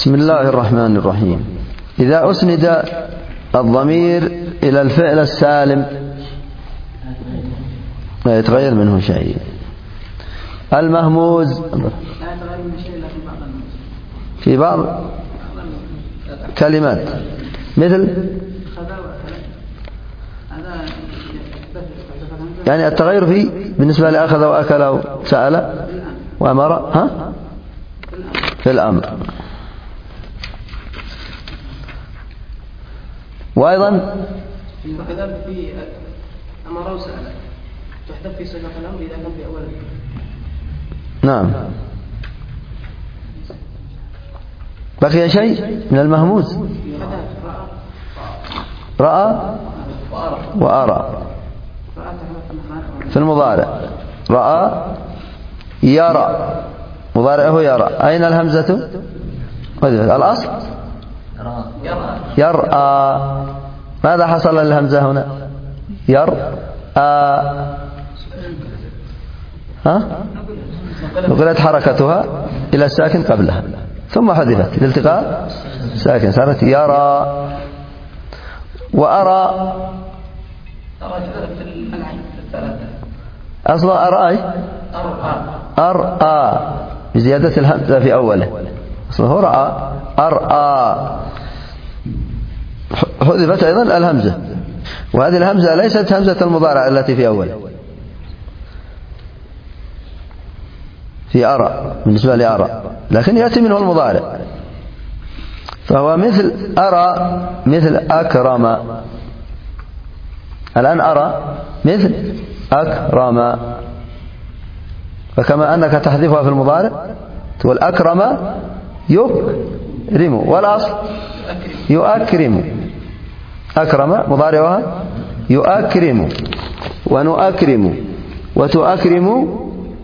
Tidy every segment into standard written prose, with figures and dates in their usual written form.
بسم الله الرحمن الرحيم. إذا أسند الضمير إلى الفعل السالم لا يتغير منه شيء. المهموز في بعض كلمات مثل يعني التغير فيه بالنسبة لأخذ وأكل أو سأل وأمر في الأمر. وأيضا في أمر وسأل تحذف في صيغة الأمر إذا كان في أوله. نعم. بقي شيء من المهموز؟ رأى وأرى في المضارع. رأى يرى مضارعه يرى. أين الهمزة؟ الأصل يرأى. ماذا حصل للهمزة هنا؟ يرأى نقلت حركتها إلى الساكن قبلها ثم حذفت لالتقاء ساكن صارت يرى. وأرى أصلا أرأي أرأى بزيادة الهمزة في أوله أصله رأى أرأى حذفت أيضا الهمزة. وهذه الهمزة ليست همزة المضارع التي في أوله في أرى بالنسبة لأرى لكن يأتي منه المضارع فهو مثل أرى مثل أكرم. الآن أرى مثل أكرم. فكما أنك تحذفها في المضارع تقول أكرم يكرم والأصل يؤكرم. أكرم مضارعها يؤكرم ونؤكرم وتؤكرم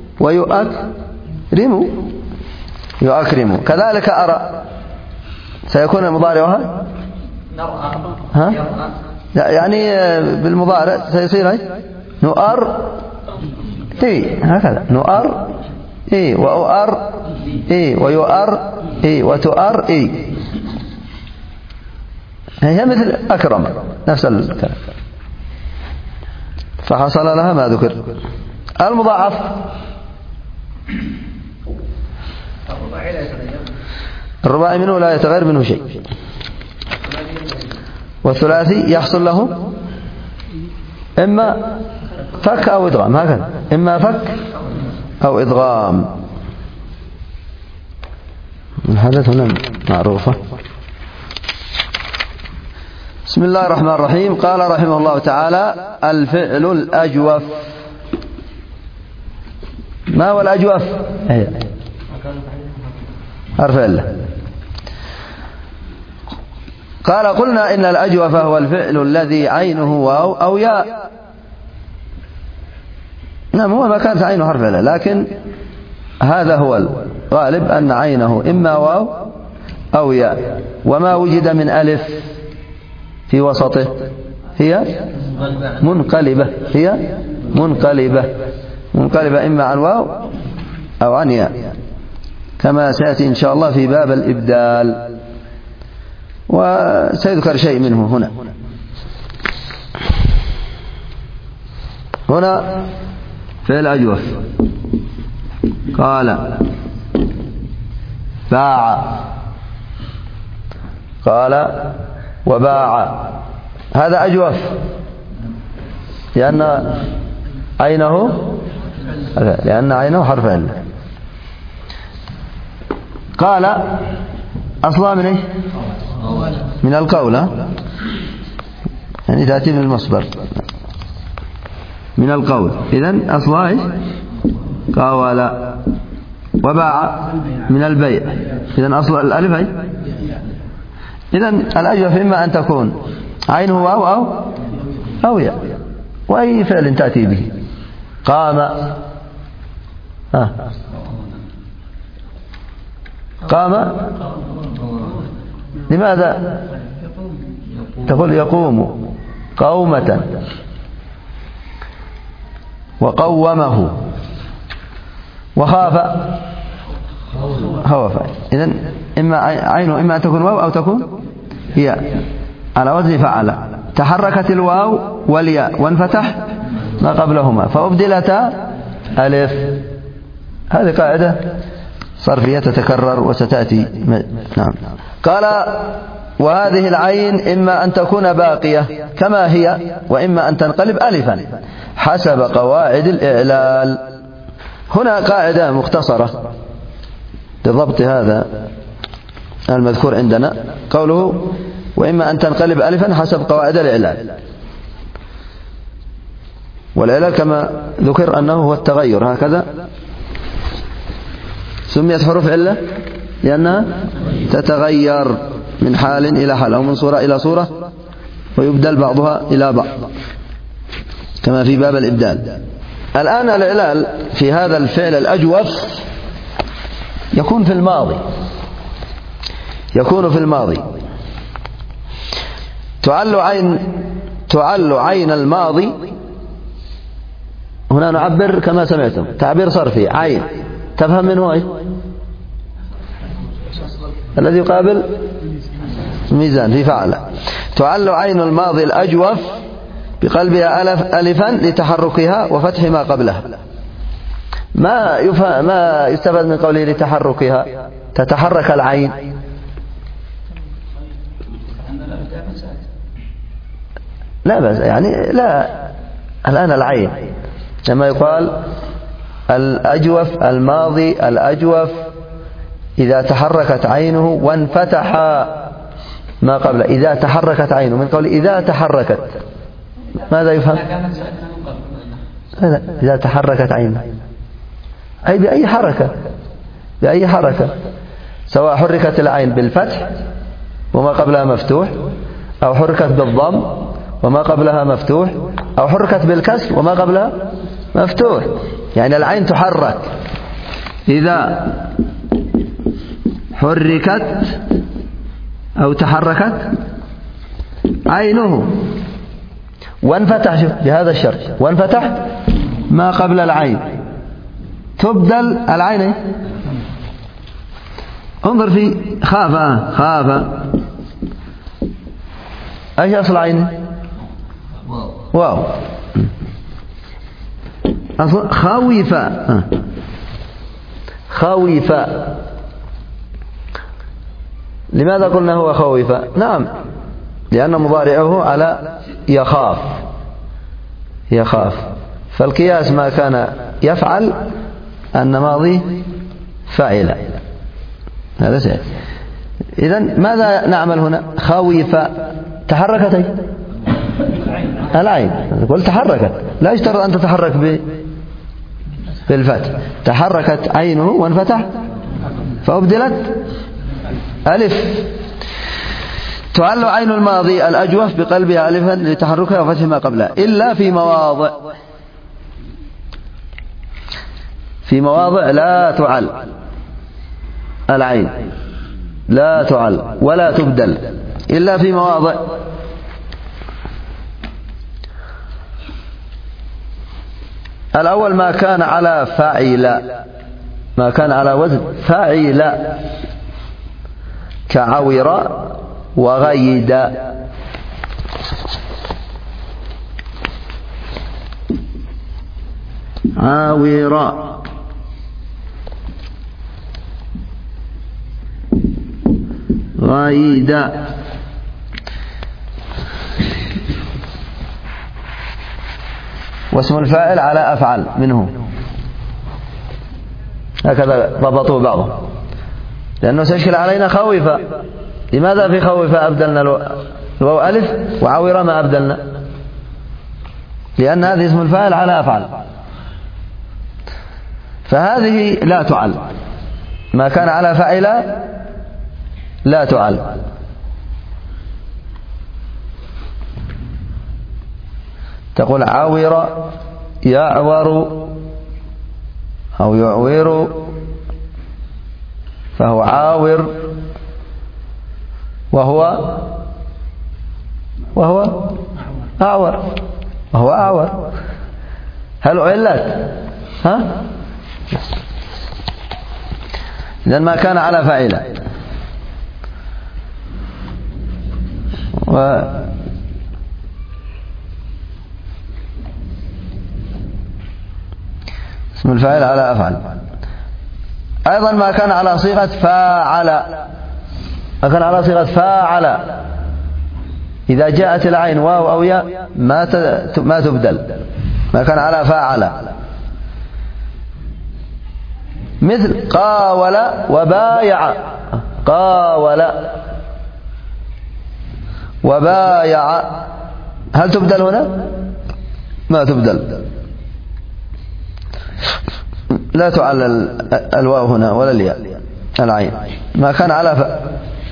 ويؤكرم يؤكرم. كذلك أرى سيكون مضارعها يعني بالمضارع سيصير نؤر هكذا نؤر وأؤر ويؤر وتؤر هي مثل أكرم نفس الكلام. فحصل لها ما ذكر. المضاعف الرباعي منه لا يتغير منه شيء. والثلاثي يحصل له إما فك أو إدغام هكذا إما فك أو إدغام. الحدث هنا معروفة. بسم الله الرحمن الرحيم. قال رحمه الله تعالى الفعل الأجوف. ما هو الأجوف؟ حرف إلا. قال قلنا إن الأجوف هو الفعل الذي عينه واو أو ياء. نعم هو ما كانت عينه حرف إلا لكن هذا هو الغالب أن عينه إما واو أو ياء. وما وجد من ألف في وسطه هي منقلبة. هي منقلبة إما عن واو أو عن ياء كما سيأتي إن شاء الله في باب الإبدال وسيذكر شيء منه هنا فعل أجوف. قال باع قال وباع هذا أجوف لأن عينه حرف علة. قال أصلا من إيه؟ من القول يعني تأتي من المصدر من القول. إذن أصلا إيه؟ قاول. وباع من البيع. إذن أصل الألف إيه؟ إذن الأجوف إما أن تكون عينه واو أو ياء وأي فعل تأتي به. قام قام لماذا تقول يقوم قومة وقومه. وخاف هو فاعل. إذن إما عينه إما أن تكون واو أو تكون ياء على وزن فعل. تحركت الواو والياء وانفتح ما قبلهما فأبدلتا ألف. هذه قاعدة صرفية تتكرر وستأتي. نعم. قال وهذه العين إما أن تكون باقية كما هي وإما أن تنقلب ألفا حسب قواعد الإعلال. هنا قاعدة مختصرة لضبط هذا المذكور عندنا، قوله وإما أن تنقلب ألفا حسب قواعد الإعلال. والإعلال كما ذكر أنه هو التغير، هكذا سميت حروف علة لأنها تتغير من حال إلى حال أو من صورة إلى صورة ويبدل بعضها إلى بعض كما في باب الإبدال. الآن الإعلال في هذا الفعل الأجوف يكون في الماضي، يكون في الماضي. تعل عين الماضي. هنا نعبر كما سمعتم تعبير صرفي. عين تفهم منه أي الذي يقابل ميزان في فعل. تعل عين الماضي الأجوف بقلبها ألفا لتحركها وفتح ما قبلها. ما يستفاد من قوله لتحركها؟ تتحرك العين. لا بس يعني لا. الآن العين لما يقال الأجوف الماضي الأجوف إذا تحركت عينه وانفتح ما قبل. إذا تحركت عينه من قول إذا تحركت ماذا يفهم؟ لا. إذا تحركت عينه أي بأي حركة، بأي حركة، سواء حركت العين بالفتح وما قبلها مفتوح أو حركت بالضم وما قبلها مفتوح أو حركت بالكسر وما قبلها مفتوح. يعني العين تحرك إذا حركت أو تحركت عينه وانفتح بهذا الشرط وانفتح ما قبل العين تبدل العين. انظر في خاف ايش اصل عين؟ واو. اصل خوف. لماذا قلنا هو خوف؟ نعم لأن مضارعه على يخاف. فالقياس ما كان يفعل أن ماضي فعل. هذا سهل. إذن ماذا نعمل هنا؟ خوف تحركت العين. قلت تحركت، لا يشترط أن تتحرك بالفتح. تحركت عينه وانفتح فأبدلت ألف. تعل عين الماضي الأجوف بقلبها ألفا لتحركها وفتح ما قبلها إلا في مواضع لا تعل العين، لا تعل ولا تبدل إلا في مواضع. الأول ما كان على فاعل، ما كان على وزن فاعل كعور وغيد. عاور غيد. واسم الفاعل على أفعل منه، هكذا ضبطوه بعضهم، لأنه سيشكل علينا خوف. لماذا في خوف أبدلنا الواو ألف وعاور ما أبدلنا؟ لأن هذه اسم الفاعل على أفعل، فهذه لا تعل. ما كان على فاعل لا تعل. تقول عاور يعور أو يعور فهو عاور وهو أعور، وهو أعور. هل علت؟ إذن ما كان على فاعل. اسم الفاعل على أفعل. أيضا ما كان على صيغة فاعل، ما كان على صيغة فاعل إذا جاءت العين واو أو ياء ما تبدل، ما كان على فاعل. مثل قاول وبايع، قاول وبايع، هل تبدل هنا؟ ما تبدل، لا تعلل الواو هنا ولا الياء، العين ما كان على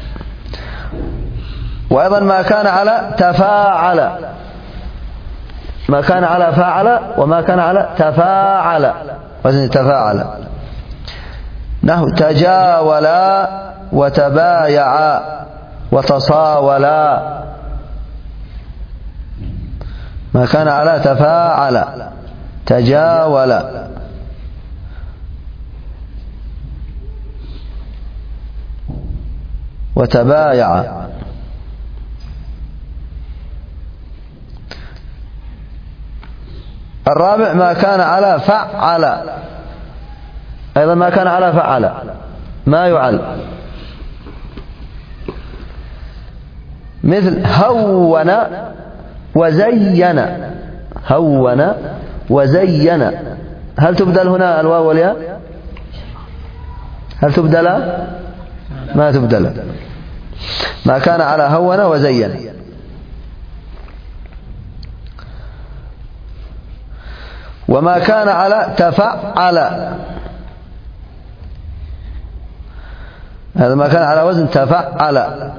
وأيضا ما كان على تفاعل، ما كان على فاعل وما كان على تفاعل، وزن تفاعل، نحو تجاولا وتبايعا وتصاولا، ما كان على تفاعل، تجاولا وتبايعا. الرابع ما كان على فعل، أيضا ما كان على فعل ما يعل، مثل هون وزين، هون وزين، هل تبدل هنا الواو والياء؟ هل تبدل؟ ما تبدل، ما كان على هون وزين. وما كان على تفعل، هذا ما كان على وزن تفعل،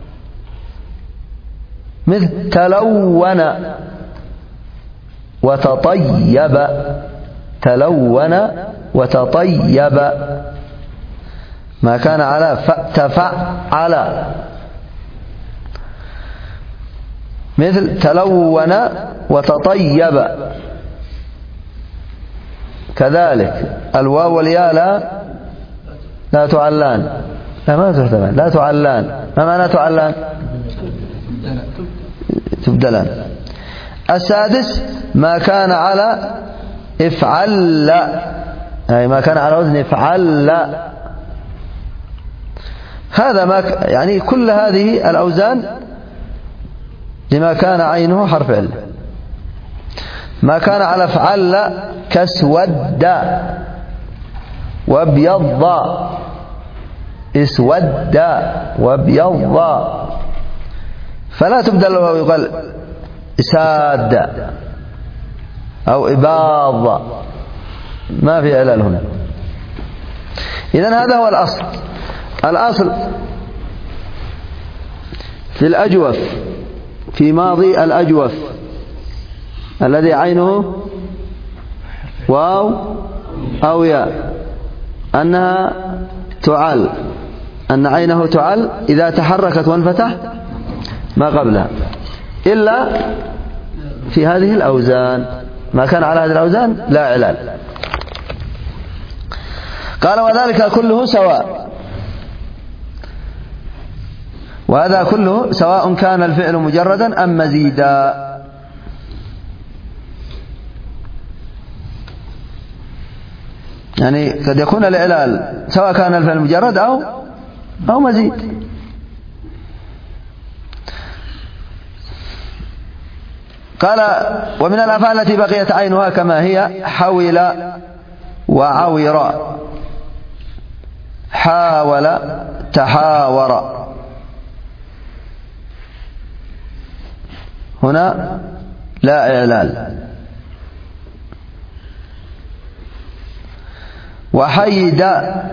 مثل تلون وتطيب، تلون وتطيب، ما كان على تفعل، مثل تلون وتطيب. كذلك الواو والياء لا تعلان، لا ما تحتمل، لا تعلان. ما معنى تعلان؟ تبدلان. السادس ما كان على افعل، أي ما كان على وزن افعل، هذا ما يعني كل هذه الأوزان لما كان عينه حرف علة. ما كان على افعل كاسود وابيض، اسود وابيض، فلا تبدل ويقال اساد أو إباض، ما في علل هنا. إذن هذا هو الأصل. الأصل في الأجوف، في ماضي الأجوف الذي عينه واو أو ياء، أنها تعل، أن عينه تعل إذا تحركت وانفتح ما قبلها، إلا في هذه الأوزان. ما كان على هذه الأوزان لا علل. قال وذلك كله سواء، وهذا كله سواء كان الفعل مجردا أم مزيدا. يعني قد يكون الإعلال سواء كان الفعل مجرد أو مزيد. قال ومن الأفعال التي بقيت عينها كما هي حول وعور، حاول تحاور، هنا لا إعلال. وحيد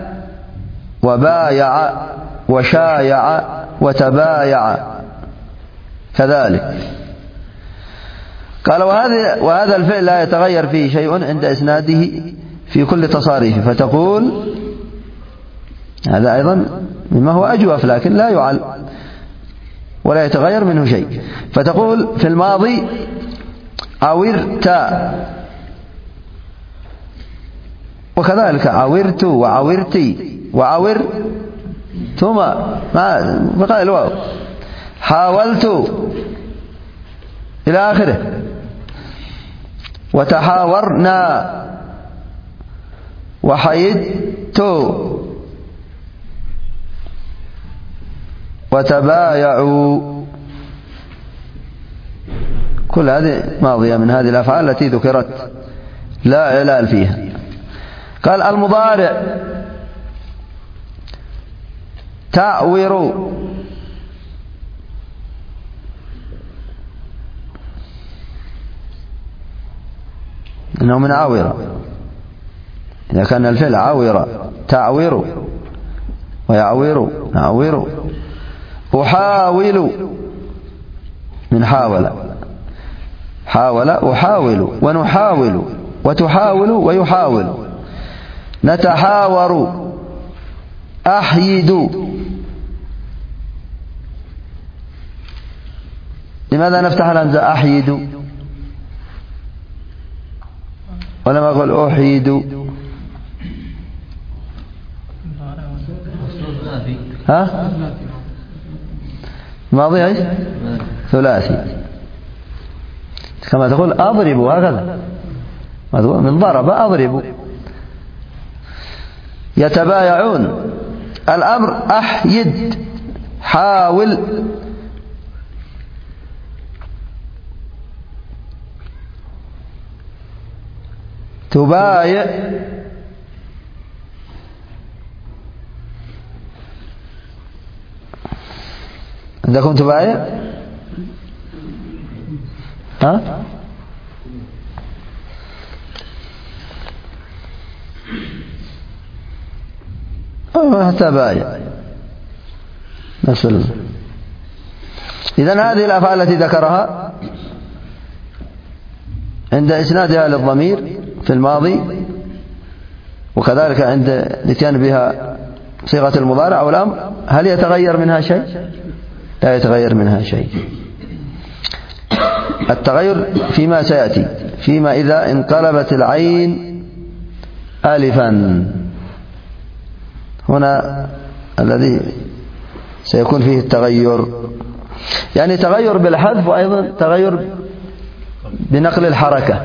وبايع وشايع وتبايع كذلك. قال وهذا الفعل لا يتغير فيه شيء عند إسناده في كل تصاريفه، فتقول هذا أيضا مما هو أجوف لكن لا يعل ولا يتغير منه شيء. فتقول في الماضي عورت، وكذلك عورت وعورتي، وعور ثم بقى الواو حاولت إلى آخره. وتحاورنا وحيدت وتبايعوا. كل هذه ماضية من هذه الأفعال التي ذكرت لا علال فيها. قال المضارع تعور إنه من عاورة، إذا كان الفعل عاورة تعور ويعور نعور. أحاول من حاول حاول أحاول ونحاول وتحاول ويحاول. نتحاور أحيد. لماذا نفتح الهمزة أحيد ولم أقول أحيد؟ ها ماضي ايش؟ ثلاثي، كما تقول أضرب هكذا من ضرب أضرب. يتبايعون الأمر أحيد حاول. تبايع عندكم تبايع؟ ها؟ تبايع نفس إذن هذه الأفعال التي ذكرها عند إسنادها للضمير في الماضي، وكذلك عند الاتيان بها صيغة المضارع أو الأمر، هل يتغير منها شيء؟ لا يتغير منها شيء. التغير فيما سيأتي، فيما إذا انقلبت العين ألفا، هنا الذي سيكون فيه التغير، يعني تغير بالحذف وأيضا تغير بنقل الحركة.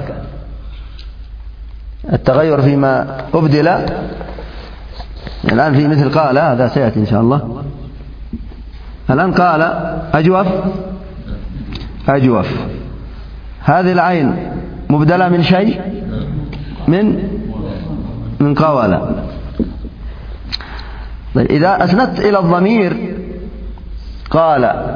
التغير فيما أبدل الآن في مثل قال، هذا سيأتي إن شاء الله. الآن قال أجوف أجوف، هذه العين مبدلة من شيء، من قولة. طيب إذا أسندت إلى الضمير قال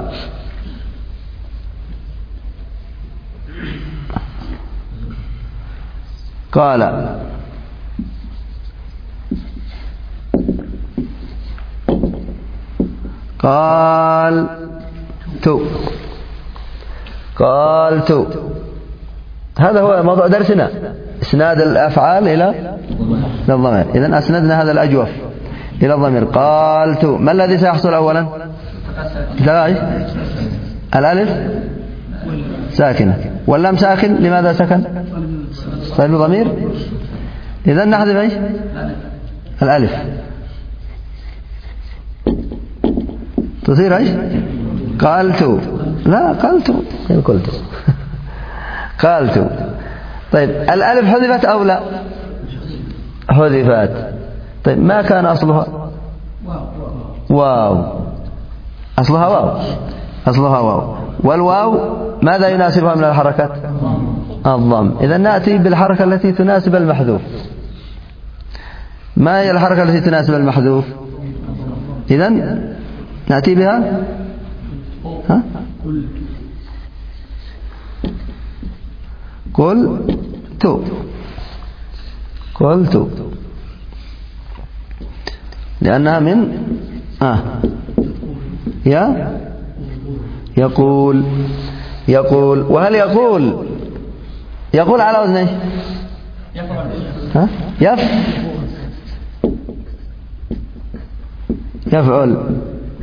قالت. هذا هو موضوع درسنا، إسناد الأفعال إلى الضمير. إذن أسندنا هذا الأجوف إلى الضمير. قالت، ما الذي سيحصل أولا؟ الألف ساكنة واللام ساكن. لماذا سكن؟ طيب ضمير. إذن نحذف ايش؟ الألف تصير ايش؟ قالت. لا قلت قالت. طيب الألف حذفت أو لا؟ حذفت. طيب ما كان أصلها؟ واو. أصلها واو. والواو ماذا يناسبها من الحركات؟ الضم. إذا نأتي بالحركة التي تناسب المحذوف. ما هي الحركة التي تناسب المحذوف؟ إذا نأتي بها ها؟ قلت لأنها من يقول. وهل يقول على وزن ايش؟ يفعل.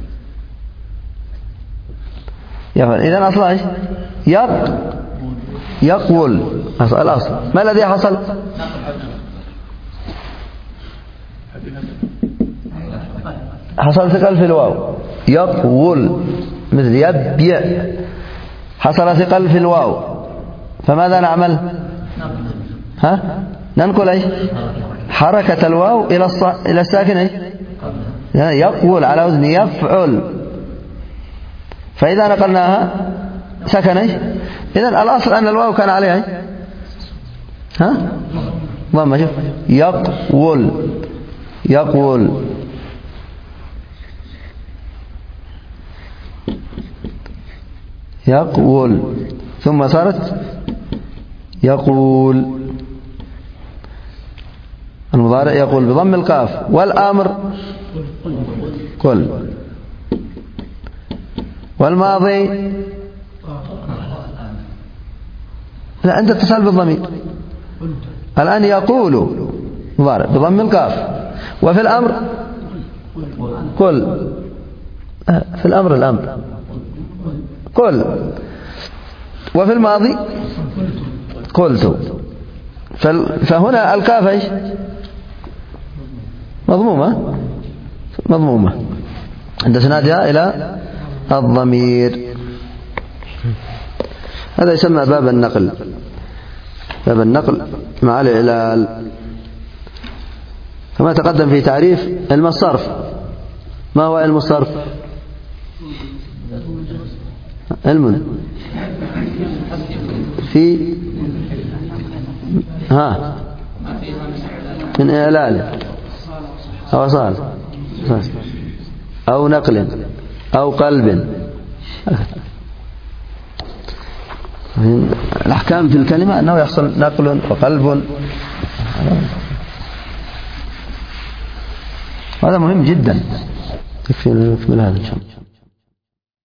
إذن أصلا ايش؟ يقول الأصل. ما الذي حصل؟ حصل ثقل في الواو. يقول مثل يبيع، حصل ثقل في الواو، فماذا نعمل؟ ننقل أي حركة الواو إلى الساكن أي يقول على وزن يفعل، فإذا نقلناها سكن أي. إذن الأصل أن الواو كان عليها أي ضمة. شوف يقول، يقول يقول، ثم صارت يقول. المضارع يقول بضم القاف، والأمر قل، والماضي لا عند اتصال بالضمير. الآن يقول مضارع بضم القاف، وفي الأمر قل، في الأمر الأمر قل، وفي الماضي قلت. فهنا الكاف ايش؟ مضمومة، مضمومة عند سنادها إلى الضمير. هذا يسمى باب النقل، باب النقل مع الإعلال. كما تقدم في تعريف علم الصرف. ما هو علم الصرف؟ علم في من إعلال أو أصال أو نقل أو قلب. الأحكام في الكلمة أنه يحصل نقل وقلب. هذا مهم جدا. يكفي نكمل هذا إن شاء الله.